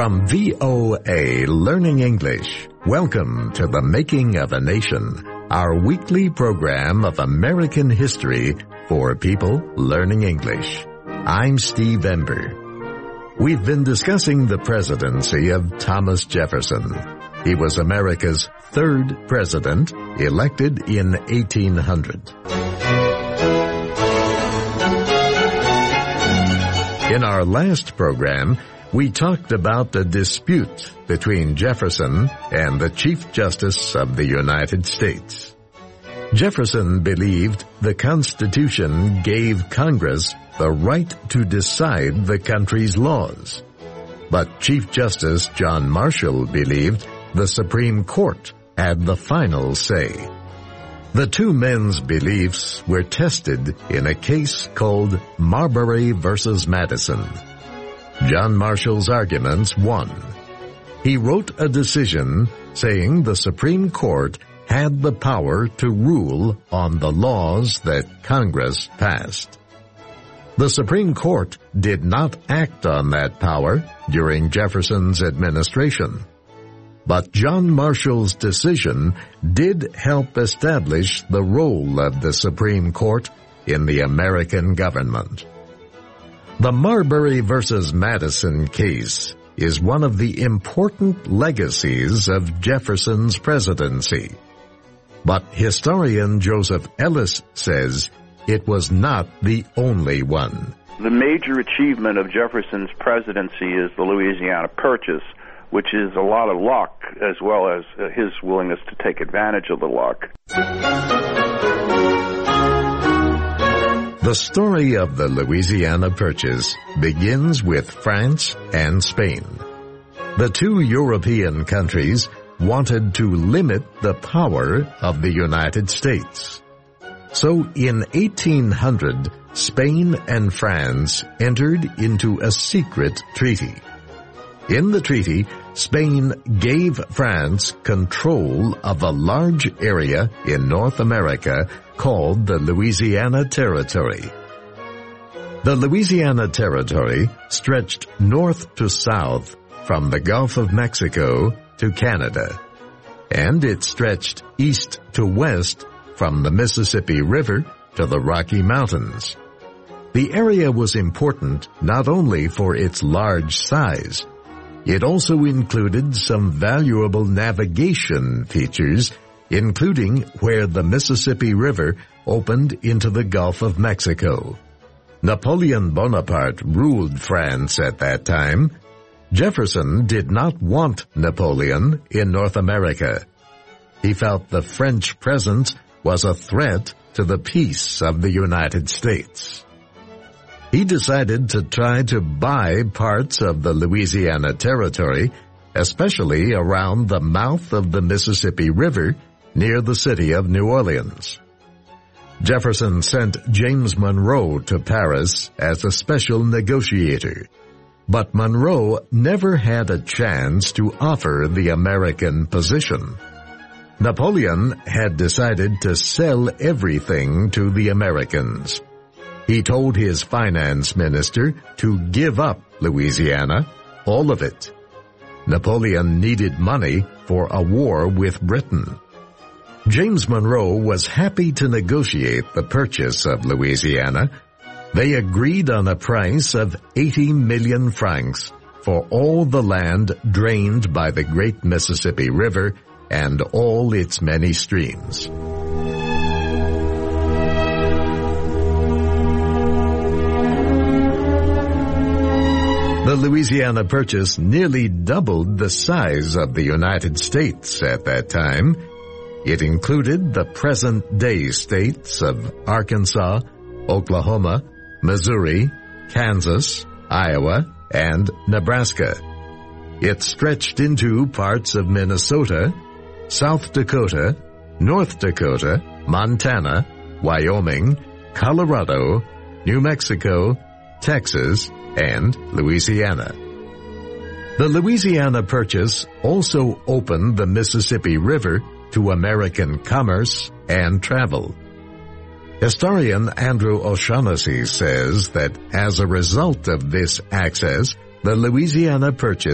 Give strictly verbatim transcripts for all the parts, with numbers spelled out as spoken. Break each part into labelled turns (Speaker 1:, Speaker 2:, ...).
Speaker 1: From V O A Learning English, welcome to The Making of a Nation, our weekly program of American history for people learning English. I'm Steve Ember. We've been discussing the presidency of Thomas Jefferson. He was America's third president, elected in eighteen hundred. In our last program, we talked about the dispute between Jefferson and the Chief Justice of the United States. Jefferson believed the Constitution gave Congress the right to decide the country's laws. But Chief Justice John Marshall believed the Supreme Court had the final say. The two men's beliefs were tested in a case called Marbury versus Madison. John Marshall's arguments won. He wrote a decision saying the Supreme Court had the power to rule on the laws that Congress passed. The Supreme Court did not act on that power during Jefferson's administration. But John Marshall's decision did help establish the role of the Supreme Court in the American government. The Marbury versus Madison case is one of the important legacies of Jefferson's presidency. But historian Joseph Ellis says it was not the only one.
Speaker 2: The major achievement of Jefferson's presidency is the Louisiana Purchase, which is a lot of luck as well as his willingness to take advantage of the luck.
Speaker 1: The story of the Louisiana Purchase begins with France and Spain. The two European countries wanted to limit the power of the United States. So in eighteen hundred, Spain and France entered into a secret treaty. In the treaty, Spain gave France control of a large area in North America called the Louisiana Territory. The Louisiana Territory stretched north to south from the Gulf of Mexico to Canada, and it stretched east to west from the Mississippi River to the Rocky Mountains. The area was important not only for its large size, it also included some valuable navigation features, including where the Mississippi River opened into the Gulf of Mexico. Napoleon Bonaparte ruled France at that time. Jefferson did not want Napoleon in North America. He felt the French presence was a threat to the peace of the United States. He decided to try to buy parts of the Louisiana Territory, especially around the mouth of the Mississippi River near the city of New Orleans. Jefferson sent James Monroe to Paris as a special negotiator, but Monroe never had a chance to offer the American position. Napoleon had decided to sell everything to the Americans. He told his finance minister to give up Louisiana, all of it. Napoleon needed money for a war with Britain. James Monroe was happy to negotiate the purchase of Louisiana. They agreed on a price of eighty million francs for all the land drained by the great Mississippi River and all its many streams. The Louisiana Purchase nearly doubled the size of the United States at that time. It included the present-day states of Arkansas, Oklahoma, Missouri, Kansas, Iowa, and Nebraska. It stretched into parts of Minnesota, South Dakota, North Dakota, Montana, Wyoming, Colorado, New Mexico, Texas, and Louisiana. The Louisiana Purchase also opened the Mississippi River to American commerce and travel. Historian Andrew O'Shaughnessy says that as a result of this access, the Louisiana Purchase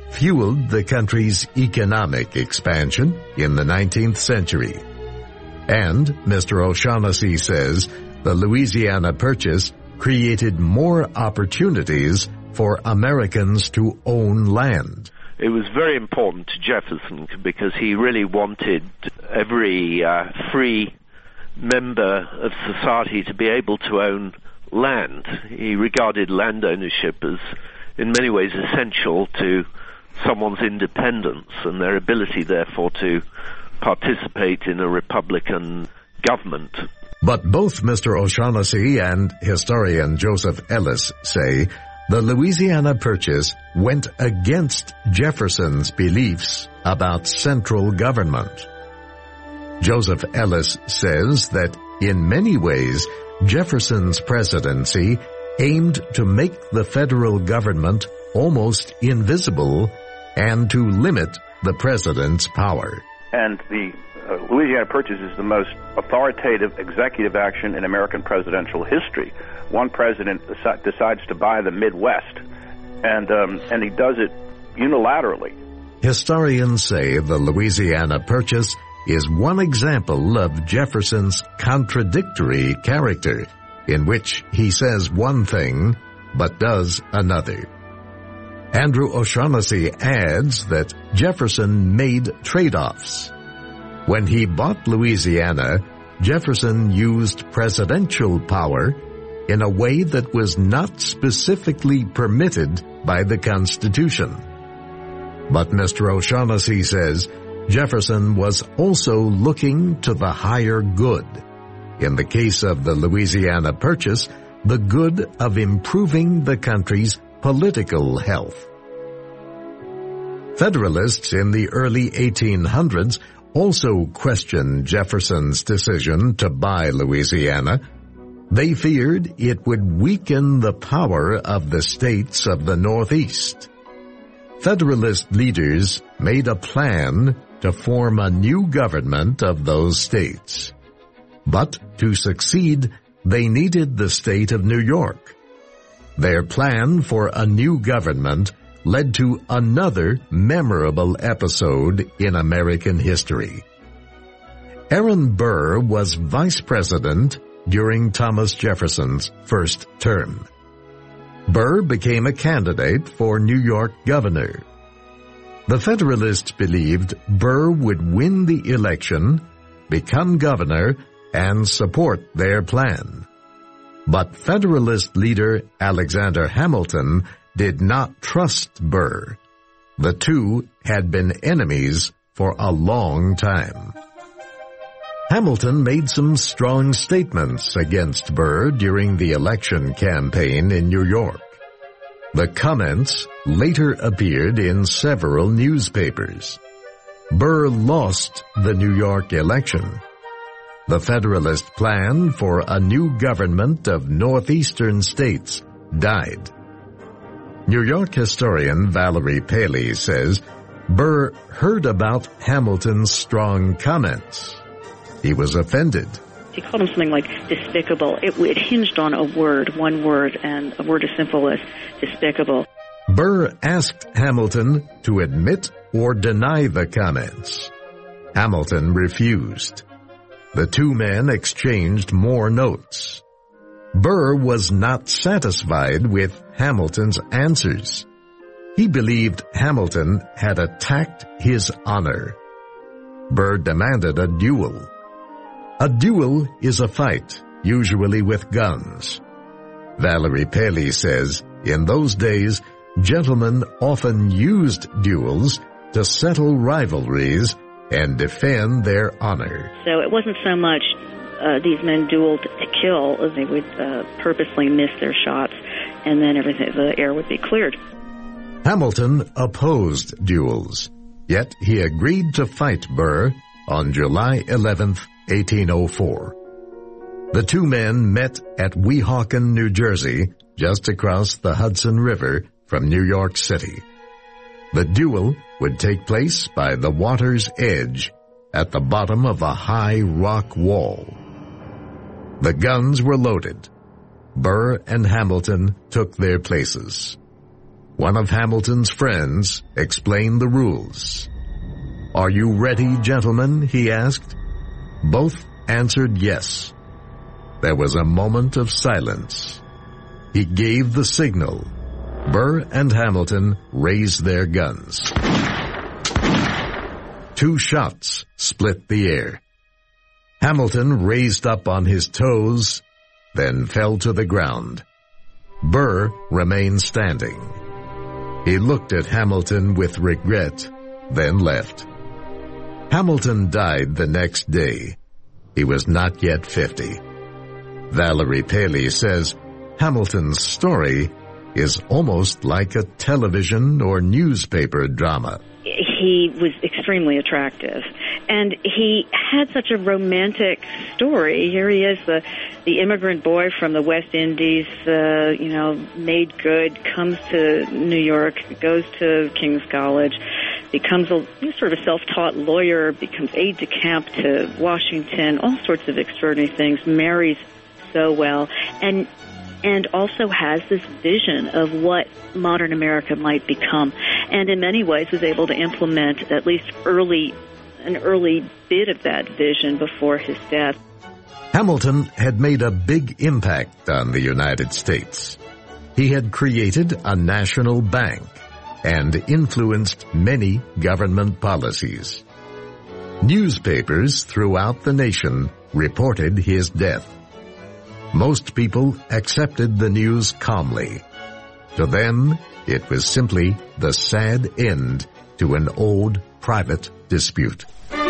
Speaker 1: fueled the country's economic expansion in the nineteenth century. And Mister O'Shaughnessy says the Louisiana Purchase created more opportunities for Americans to own land.
Speaker 3: It was very important to Jefferson because he really wanted every uh, free member of society to be able to own land. He regarded land ownership as, in many ways, essential to someone's independence and their ability, therefore, to participate in a Republican government.
Speaker 1: But both Mister O'Shaughnessy and historian Joseph Ellis say the Louisiana Purchase went against Jefferson's beliefs about central government. Joseph Ellis says that in many ways, Jefferson's presidency aimed to make the federal government almost invisible and to limit the president's power.
Speaker 2: And the uh, Louisiana Purchase is the most authoritative executive action in American presidential history. One president deci- decides to buy the Midwest, and um, and he does it unilaterally.
Speaker 1: Historians say the Louisiana Purchase is one example of Jefferson's contradictory character, in which he says one thing but does another. Andrew O'Shaughnessy adds that Jefferson made trade-offs. When he bought Louisiana, Jefferson used presidential power in a way that was not specifically permitted by the Constitution. But Mister O'Shaughnessy says Jefferson was also looking to the higher good. In the case of the Louisiana Purchase, the good of improving the country's political health. Federalists in the early eighteen hundreds also questioned Jefferson's decision to buy Louisiana. They feared it would weaken the power of the states of the Northeast. Federalist leaders made a plan to form a new government of those states. But to succeed, they needed the state of New York. Their plan for a new government led to another memorable episode in American history. Aaron Burr was vice president during Thomas Jefferson's first term. Burr became a candidate for New York governor. The Federalists believed Burr would win the election, become governor, and support their plan. But Federalist leader Alexander Hamilton did not trust Burr. The two had been enemies for a long time. Hamilton made some strong statements against Burr during the election campaign in New York. The comments later appeared in several newspapers. Burr lost the New York election. The Federalist plan for a new government of northeastern states died. New York historian Valerie Paley says Burr heard about Hamilton's strong comments. He was offended.
Speaker 4: He called him something like despicable. It, it hinged on a word, one word, and a word as simple as despicable.
Speaker 1: Burr asked Hamilton to admit or deny the comments. Hamilton refused. The two men exchanged more notes. Burr was not satisfied with Hamilton's answers. He believed Hamilton had attacked his honor. Burr demanded a duel. A duel is a fight, usually with guns. Valerie Paley says, in those days, gentlemen often used duels to settle rivalries and defend their honor.
Speaker 4: So it wasn't so much uh, these men dueled to kill, as they would uh, purposely miss their shots, and then everything, the air would be cleared.
Speaker 1: Hamilton opposed duels, yet he agreed to fight Burr on July eleventh, eighteen oh four. The two men met at Weehawken, New Jersey, just across the Hudson River from New York City. The duel would take place by the water's edge at the bottom of a high rock wall. The guns were loaded. Burr and Hamilton took their places. One of Hamilton's friends explained the rules. "Are you ready, gentlemen?" he asked. Both answered yes. There was a moment of silence. He gave the signal. Burr and Hamilton raised their guns. Two shots split the air. Hamilton raised up on his toes, then fell to the ground. Burr remained standing. He looked at Hamilton with regret, then left. Hamilton died the next day. He was not yet fifty. Valerie Paley says Hamilton's story is almost like a television or newspaper drama.
Speaker 4: He was extremely attractive, and he had such a romantic story. Here he is, the the immigrant boy from the West Indies, uh, you know, made good, comes to New York, goes to King's College, becomes a sort of self-taught lawyer, becomes aide-de-camp to Washington, all sorts of extraordinary things, marries so well, and and also has this vision of what modern America might become, and in many ways was able to implement at least early, an early bit of that vision before his death.
Speaker 1: Hamilton had made a big impact on the United States. He had created a national bank and influenced many government policies. Newspapers throughout the nation reported his death. Most people accepted the news calmly. To them, it was simply the sad end to an old private dispute.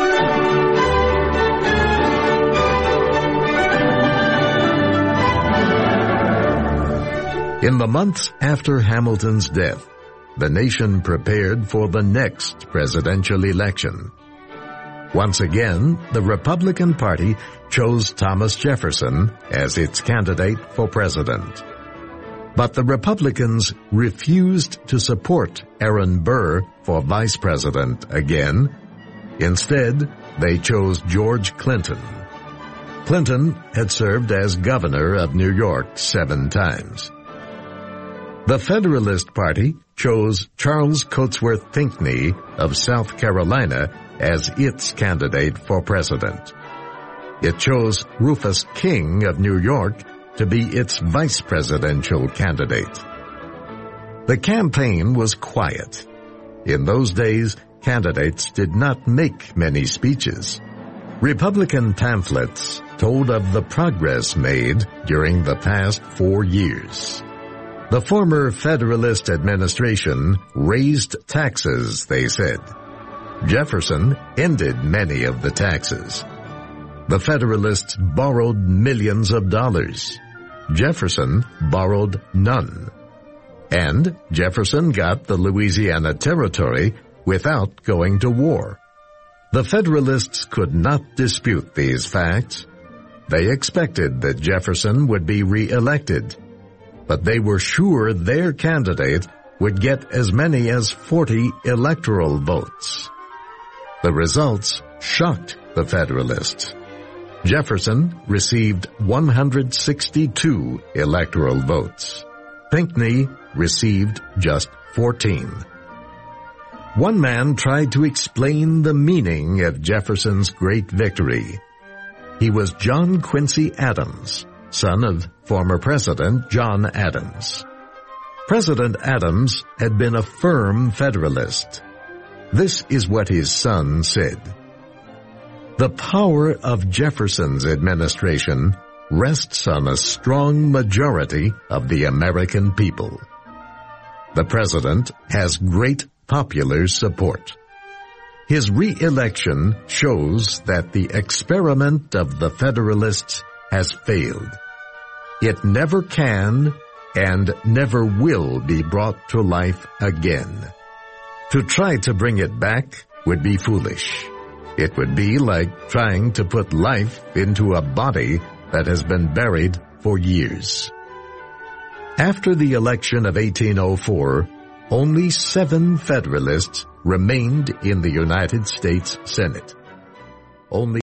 Speaker 1: In the months after Hamilton's death, the nation prepared for the next presidential election. Once again, the Republican Party chose Thomas Jefferson as its candidate for president. But the Republicans refused to support Aaron Burr for vice president again. Instead, they chose George Clinton. Clinton had served as governor of New York seven times. The Federalist Party chose Charles Cotesworth Pinckney of South Carolina as its candidate for president. It chose Rufus King of New York to be its vice presidential candidate. The campaign was quiet. In those days, candidates did not make many speeches. Republican pamphlets told of the progress made during the past four years. The former Federalist administration raised taxes, they said. Jefferson ended many of the taxes. The Federalists borrowed millions of dollars. Jefferson borrowed none. And Jefferson got the Louisiana Territory without going to war. The Federalists could not dispute these facts. They expected that Jefferson would be re-elected, but they were sure their candidate would get as many as forty electoral votes. The results shocked the Federalists. Jefferson received one hundred sixty-two electoral votes. Pinckney received just fourteen. One man tried to explain the meaning of Jefferson's great victory. He was John Quincy Adams, son of former President John Adams. President Adams had been a firm Federalist. This is what his son said. The power of Jefferson's administration rests on a strong majority of the American people. The president has great popular support. His re-election shows that the experiment of the Federalists has failed. It never can and never will be brought to life again. To try to bring it back would be foolish. It would be like trying to put life into a body that has been buried for years. After the election of eighteen oh four, only seven Federalists remained in the United States Senate. Only